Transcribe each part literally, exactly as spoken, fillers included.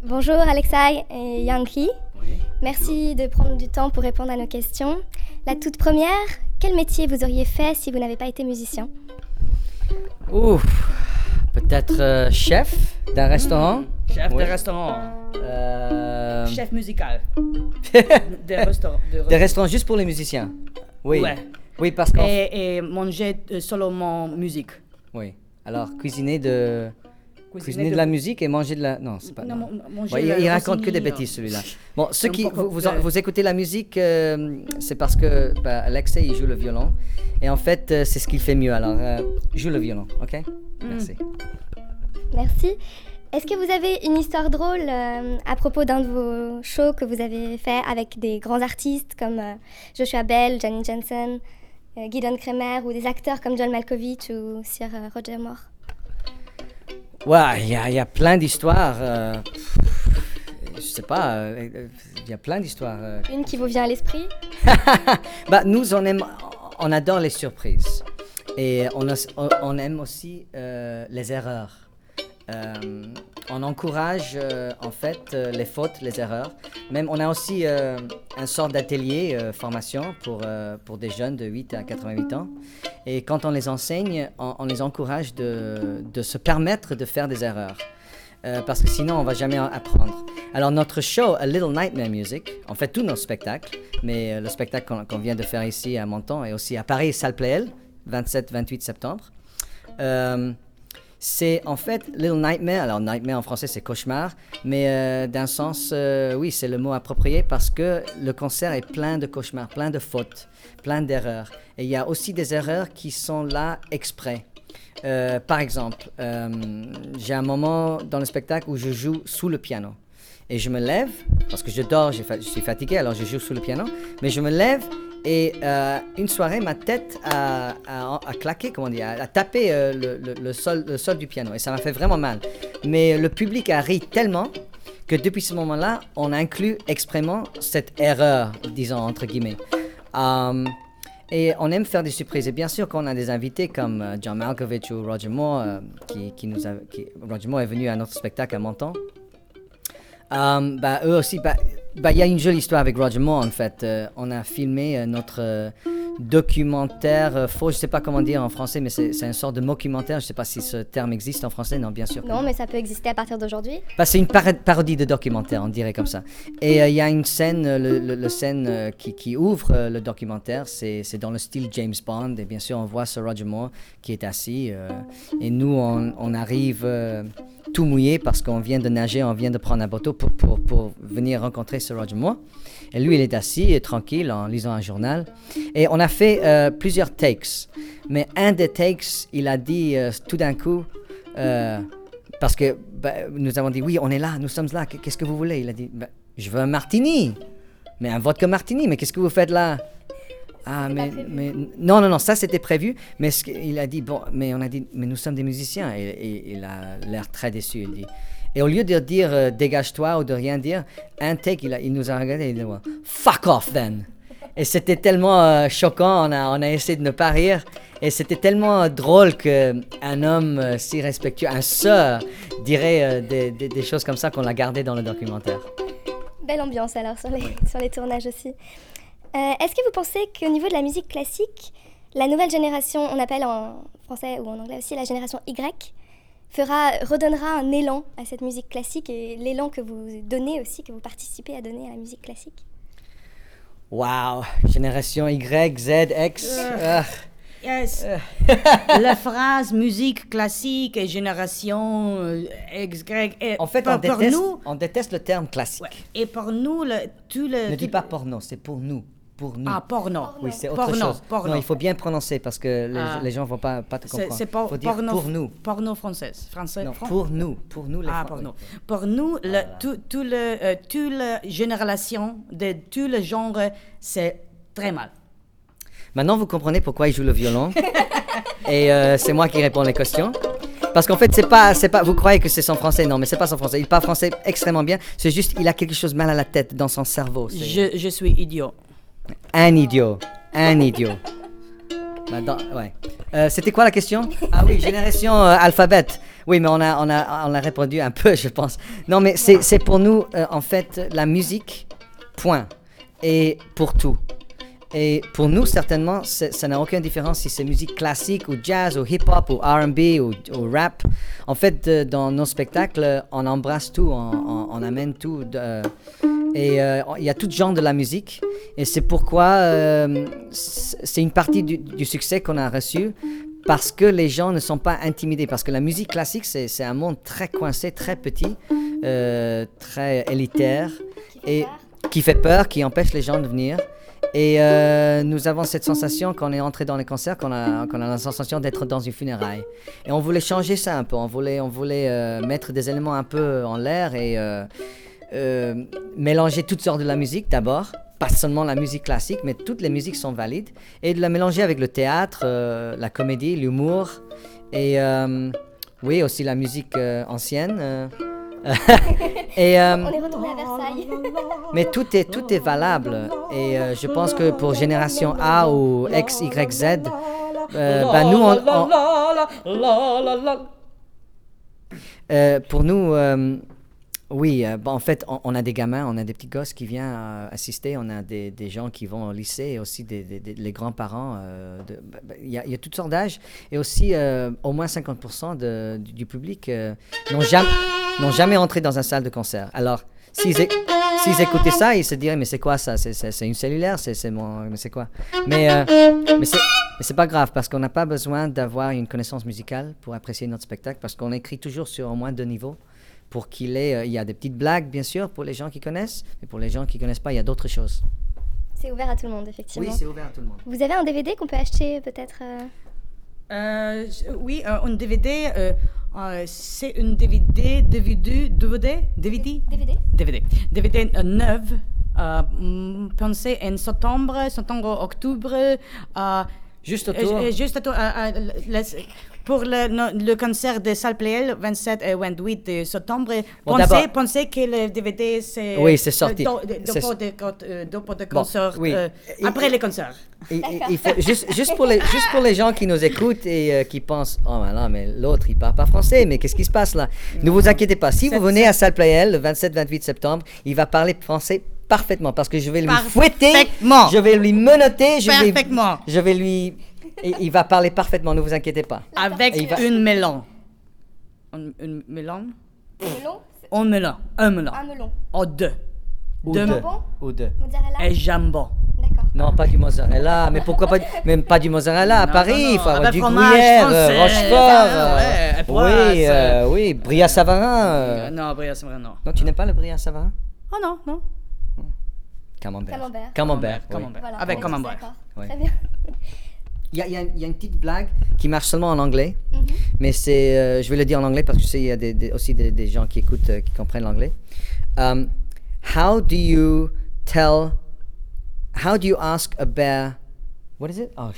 Bonjour Alexei et Yankee. Oui. Merci de prendre du temps pour répondre à nos questions. La toute première, quel métier vous auriez fait si vous n'avez pas été musicien? Ouf, peut-être euh, chef d'un restaurant. Chef Oui. de restaurant. Euh, Chef musical. de restaurant. De Des restaurants juste pour les musiciens. Oui. Ouais. Oui, parce qu'en Et, et manger euh, seulement musique. Oui. Alors, cuisiner de... Cuisiner de... la musique et manger de la... Non, c'est pas... Non, non. mon- manger Ouais, il, le il raconte que rossini, des bêtises, celui-là. Bon, ceux Un qui... peu Vous, vous, de- vous écoutez la musique, euh, c'est parce que bah, Alexei, il joue le violon. Et en fait, euh, c'est ce qu'il fait mieux. Alors, euh, joue le violon, OK? Merci. Merci. Est-ce que vous avez une histoire drôle euh, à propos d'un de vos shows que vous avez fait avec des grands artistes comme euh, Joshua Bell, Janine Jansen, euh, Gideon Kremer ou des acteurs comme John Malkovich ou Sir euh, Roger Moore? Ouais, il y, a- il y a plein d'histoires. euh, je sais pas, euh, euh, il y a plein d'histoires. euh. Une qui vous vient à l'esprit? Bah, nous, on aime, on adore les surprises. Et on, a- on aime aussi euh, les erreurs. Euh, on encourage euh, en fait euh, les fautes, les erreurs. Même on a aussi euh, un sort d'atelier euh, formation pour, euh, pour des jeunes de huit à quatre-vingt-huit ans. Et quand on les enseigne, on, on les encourage de, de se permettre de faire des erreurs. Euh, parce que sinon on va jamais apprendre. Alors notre show A Little Nightmare Music, on fait tous nos spectacles, mais euh, le spectacle qu'on qu'on vient de faire ici à Menton et aussi à Paris, Salle Pléel, vingt-sept vingt-huit septembre. Euh, c'est en fait Little Nightmare, alors Nightmare en français c'est cauchemar, mais euh, d'un sens, euh, oui, c'est le mot approprié parce que le concert est plein de cauchemars, plein de fautes, plein d'erreurs. Et il y a aussi des erreurs qui sont là exprès. Euh, par exemple, euh, j'ai un moment dans le spectacle où je joue sous le piano. Et je me lève, parce que je dors, j'ai fa- je suis fatigué, alors je joue sous le piano. Mais je me lève et euh, une soirée, ma tête a, a, a claqué, comment dire, a, a tapé euh, le, le, le, sol, le sol du piano. Et ça m'a fait vraiment mal. Mais le public a ri tellement que depuis ce moment-là, on inclut exprèmement cette erreur, disons entre guillemets. Euh, Et on aime faire des surprises. Et bien sûr, quand on a des invités comme euh, John Malkovich ou Roger Moore, euh, qui, qui nous a, qui, Roger Moore est venu à notre spectacle à Menton. Euh, bah, eux aussi, bah, bah, y a une jolie histoire avec Roger Moore en fait. Euh, on a filmé euh, notre euh, documentaire euh, faux, je sais pas comment dire en français, mais c'est c'est une sorte de mockumentaire. Je sais pas si ce terme existe en français. Non, bien sûr. que Non, mais ça peut exister à partir d'aujourd'hui. Bah, c'est une par- parodie de documentaire, on dirait comme ça. Et il euh, y a une scène, euh, le, le, le scène euh, qui, qui ouvre euh, le documentaire, c'est c'est dans le style James Bond. Et bien sûr, on voit ce Roger Moore qui est assis. Euh, et nous, on, on arrive euh, tout mouillé parce qu'on vient de nager, on vient de prendre un bateau pour, pour, pour venir rencontrer ce Roger Moore. Et lui, il est assis et tranquille en lisant un journal. Et on a fait euh, plusieurs takes. Mais un des takes, il a dit euh, tout d'un coup... Euh, Parce que bah, nous avons dit, oui, on est là, nous sommes là, qu'est-ce que vous voulez? Il a dit, bah, je veux un martini. Mais un vodka martini, mais qu'est-ce que vous faites là? Ah, mais, mais... Non, non, non, ça c'était prévu. Mais ce il a dit, bon, mais on a dit, mais nous sommes des musiciens. Et, et il a l'air très déçu, il dit. Et au lieu de dire, euh, dégage-toi ou de rien dire, un take, il, a, il nous a regardé et il a dit, fuck off then. Et c'était tellement euh, choquant, on a, on a essayé de ne pas rire. Et c'était tellement euh, drôle qu'un homme euh, si respectueux, un sœur, dirait euh, des, des, des choses comme ça qu'on a gardé dans le documentaire. Belle ambiance alors sur les, sur les tournages aussi. Euh, Est-ce que vous pensez qu'au niveau de la musique classique, la nouvelle génération, on appelle en français ou en anglais aussi la génération Y, fera, redonnera un élan à cette musique classique et l'élan que vous donnez aussi, que vous participez à donner à la musique classique? Wow, génération Y, Z, X. Euh. ah. Yes. La phrase musique classique et génération euh, X, Y. Et En fait, pour, on pour déteste, nous, on déteste le terme classique. ouais, et pour nous, le, tout le. Ne dis tout- pas porno, c'est pour nous. Pour nous. Ah, porno. Oui, c'est autre porno, chose. Porno. Non, il faut bien prononcer parce que les, Ah. les gens ne vont pas, pas te C'est comprendre. c'est por- faut dire porno, pour nous. Porno française. Français. Non, fran- pour nous. Pour nous, les Ah, Fran- pour nous. oui. Pour nous, le, tout, tout le, euh, tout la génération de tout le genre, c'est très mal. Maintenant, vous comprenez pourquoi il joue le violon. Et euh, c'est moi qui réponds les questions. Parce qu'en fait, c'est pas, c'est pas, vous croyez que c'est son français. Non, mais c'est pas son français. Il parle français extrêmement bien. C'est juste, il a quelque chose mal à la tête dans son cerveau. C'est Je, je suis idiot. un idiot. Un idiot. Bah, dans- ouais. Euh, c'était quoi la question? Ah oui, génération euh, alphabet. Oui, mais on a, on a, on a répondu un peu, je pense. Non, mais c'est, c'est pour nous, euh, en fait, la musique, point. Et pour tout. Et pour nous, certainement, c'est, ça n'a aucune différence si c'est musique classique ou jazz ou hip-hop ou R and B ou, ou rap. En fait, euh, dans nos spectacles, on embrasse tout, on, on, on amène tout. De, et il euh, y a tout genre de la musique. Et c'est pourquoi euh, c'est une partie du, du succès qu'on a reçu. Parce que les gens ne sont pas intimidés. Parce que la musique classique, c'est, c'est un monde très coincé, très petit, euh, très élitaire. Qui et peur. Qui fait peur, qui empêche les gens de venir. Et euh, nous avons cette sensation quand on est entré dans les concerts, qu'on a, qu'on a la sensation d'être dans une funéraille. Et on voulait changer ça un peu. On voulait, on voulait euh, mettre des éléments un peu en l'air et euh, euh, mélanger toutes sortes de la musique d'abord. Pas seulement la musique classique, mais toutes les musiques sont valides. Et de la mélanger avec le théâtre, euh, la comédie, l'humour. Et euh, oui, aussi la musique euh, ancienne. Euh. et, euh, On est retourné à Versailles. Mais tout est, tout est valable. Et euh, je pense que pour Génération A ou X, Y, Z, euh, bah nous, on, on, euh, pour nous... Euh, Oui, euh, bon, en fait, on, on a des gamins, on a des petits gosses qui viennent euh, assister, on a des, des gens qui vont au lycée et aussi des, des, des, les grands-parents. Il euh, y, y a toutes sortes d'âges et aussi euh, au moins cinquante pour cent de, du, du public euh, n'ont, jamais, n'ont jamais entré dans une salle de concert. Alors, s'ils, é- s'ils écoutaient ça, ils se diraient, mais c'est quoi ça? C'est, c'est, c'est une cellulaire? C'est, c'est mon... Mais c'est quoi? Mais, euh, mais, c'est, mais c'est pas grave parce qu'on n'a pas besoin d'avoir une connaissance musicale pour apprécier notre spectacle parce qu'on écrit toujours sur au moins deux niveaux. Pour qu'il ait, euh, il y a des petites blagues, bien sûr, pour les gens qui connaissent, mais pour les gens qui ne connaissent pas, il y a d'autres choses. C'est ouvert à tout le monde, effectivement. Oui, c'est ouvert à tout le monde. Vous avez un D V D qu'on peut acheter, peut-être euh... Euh, oui, euh, un D V D, euh, euh, c'est un D V D, D V D, D V D, D V D, D V D, D V D, D V D euh, neuf, euh, pensé en septembre, septembre, octobre, euh, juste autour. Euh, juste autour, euh, euh, les, pour le, no, le concert de Salle Playel, vingt-sept et vingt-huit de septembre, bon, pensez, pensez que le D V D, c'est... Oui, c'est sorti. Euh, Dopo de concert, bon, oui. euh, après et, les concerts. Et, il faut, juste, juste, pour les, juste pour les gens qui nous écoutent et euh, qui pensent, oh ben là, mais l'autre, il parle pas français, mais qu'est-ce qui se passe là? Ne vous inquiétez pas, si vous venez à Salle Playel le vingt-sept vingt-huit septembre, il va parler français parfaitement, parce que je vais lui fouetter, je vais lui menotter, je vais, je vais lui... Et il va parler parfaitement, ne vous inquiétez pas. Avec va... une melon. Un, un melon melon Un melon. Un melon. Un melon. Ou deux. Ou deux. deux. Ou deux. Mozzarella. Et jambon. D'accord. Non, pas du mozzarella. Mais pourquoi pas du, même pas du mozzarella à non, Paris? Non, non. Il faut avoir du fromage, gruyère, français, Rochefort. Euh, ouais, oui, euh, oui, Bria Savarin. Euh. Non, Bria Savarin, non. Non, tu n'aimes pas le Bria Savarin? Oh non, non. Camembert. Camembert. Camembert. Camembert. Voilà, avec camembert. Oui. Très bien. Il y, a, il, y a, il y a une petite blague qui marche seulement en anglais, mm-hmm. mais c'est, euh, je vais le dire en anglais parce que je sais qu'il y a des, des, aussi des, des gens qui écoutent, euh, qui comprennent l'anglais. Um, how do you tell, how do you ask a bear, what is it? Oh,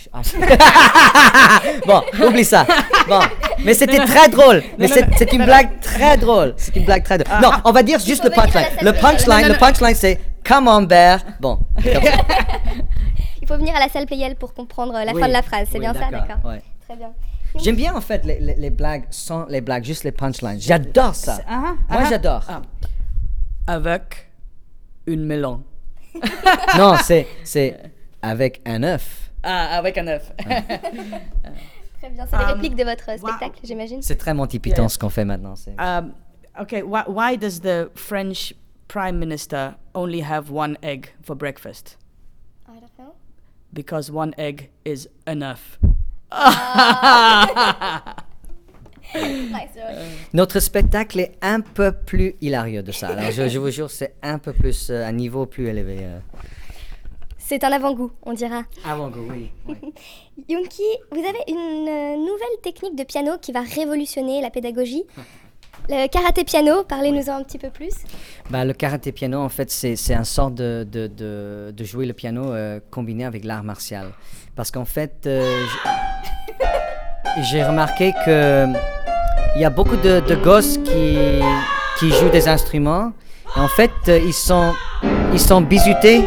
bon, oublie ça. Bon, mais c'était très drôle. Mais c'est, c'est une blague très drôle. C'est une blague très drôle. Non, on va dire juste le punchline. Le punchline, le punchline, c'est come on bear. Bon. Il faut venir à la salle Playel pour comprendre la oui, fin de la phrase, c'est oui, bien d'accord, ça, d'accord. Ouais. Très bien. J'aime bien en fait les, les, les blagues sans les blagues, juste les punchlines. J'adore ça. Uh-huh, Moi uh-huh. j'adore. Ah. Avec une melon. Non, c'est c'est avec un œuf. Ah, avec un œuf. Ah. Très bien. C'est um, les répliques de votre spectacle, wow. j'imagine. C'est très Monty Python yeah. ce qu'on fait maintenant. C'est... Um, okay, why, why does the French Prime Minister only have one egg for breakfast? I don't know. Because one egg is enough. Nice, Notre spectacle est un peu plus hilarieux de ça. Alors je, je vous jure, c'est un peu plus, euh, un niveau plus élevé. Euh. C'est un avant-goût, on dira. Avant-goût, oui. oui. Yunki, vous avez une euh, nouvelle technique de piano qui va révolutionner la pédagogie. Le karaté piano, parlez-nous-en un petit peu plus. Bah, le karaté piano, en fait, c'est, c'est un sort de, de, de, de jouer le piano euh, combiné avec l'art martial. Parce qu'en fait, euh, j'ai remarqué qu'il y a beaucoup de, de gosses qui, qui jouent des instruments. Et en fait, euh, ils sont, ils sont bizutés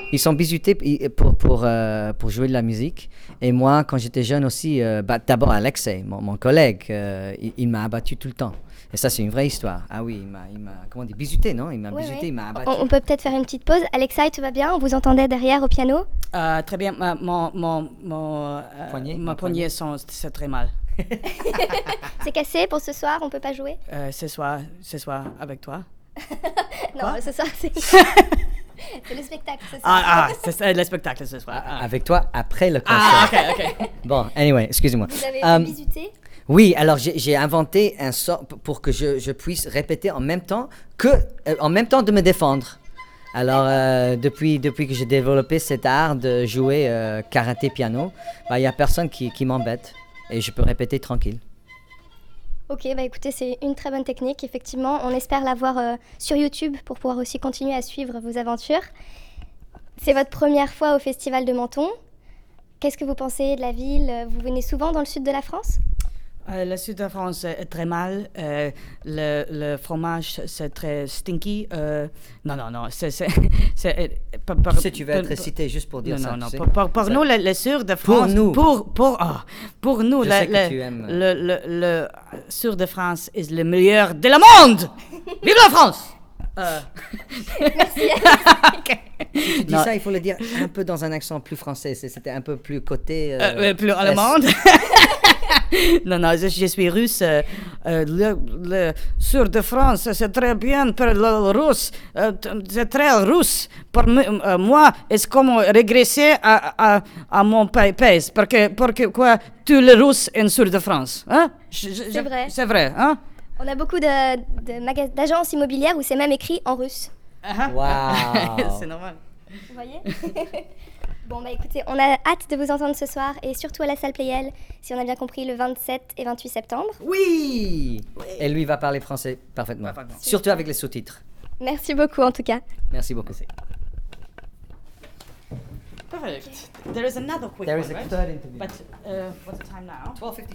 Ils sont bizutés i- pour, pour, euh, pour jouer de la musique. Et moi, quand j'étais jeune aussi, euh, bah, d'abord Alexei, mon, mon collègue, euh, il, il m'a abattu tout le temps. Et ça, c'est une vraie histoire. Ah oui, il m'a, il m'a comment on dit, bizuté, non? Il m'a Ouais, bizuté, ouais. il m'a abattu. On, on peut peut-être faire une petite pause. Alexei, tout va bien? On vous entendait derrière au piano? Euh, très bien, ma- mon, mon, mon, euh, Poignet, ma mon poignet, sont, c'est très mal. C'est cassé pour ce soir, on peut pas jouer? Euh, ce soir, ce soir avec toi. Non, ce soir, c'est... c'est le spectacle, ce soir. Ah, ah c'est ça, le spectacle ce soir. Ah, Avec toi, après le concert. ah ok, ok. Bon, anyway, excusez-moi. Vous avez Euh, bisuté? Oui, alors j'ai, j'ai inventé un sort p- pour que je, je puisse répéter en même temps que, euh, en même temps de me défendre. Alors, euh, depuis, depuis que j'ai développé cet art de jouer euh, karaté piano, il n'y a personne qui, qui m'embête et je peux répéter tranquille. Ok, bah écoutez, c'est une très bonne technique. Effectivement, on espère la voir euh, sur YouTube pour pouvoir aussi continuer à suivre vos aventures. C'est votre première fois au Festival de Menton. Qu'est-ce que vous pensez de la ville? Vous venez souvent dans le sud de la France? Euh, le sud de la France est très mal. Euh, le, le fromage, c'est très stinky. Euh, non, non, non. C'est, c'est, c'est, euh, par- par- Tu sais, tu vas par- être cité juste pour dire non, ça. non, non. tu sais. Pour, pour- pour Ça- nous, le, le sud de Pour France. nous. Pour, pour, ah, pour nous, Je le, sais que le, tu aimes. le, le, le sud de France est le meilleur de le monde. Vive la France! Euh. Ok. Si tu dis Non. ça, il faut le dire un peu dans un accent plus français. C'est- C'était un peu plus côté. euh, Euh, euh, plus est. allemande. Non, non, je, je suis russe. euh, euh, le, le sud de France, c'est très bien pour le russe. euh, t- c'est très russe. Pour m- euh, moi, c'est comme régresser à, à, à mon pa- pays. Parce que, parce que quoi, tous les Russes en sud de France. Hein? Je- je- C'est vrai. C'est vrai, hein? On a beaucoup de, de magas- d'agences immobilières où c'est même écrit en russe. Waouh. C'est normal. Vous voyez? Bon, bah écoutez, on a hâte de vous entendre ce soir et surtout à la salle Playel, si on a bien compris, le vingt-sept et vingt-huit septembre. Oui. Et lui va parler français parfaitement. Parfaitement. Surtout avec les sous-titres. Merci beaucoup en tout cas. Merci beaucoup. Perfect. There is another quick There one, is a right? third interview. But uh, what's the time now? twelve fifty.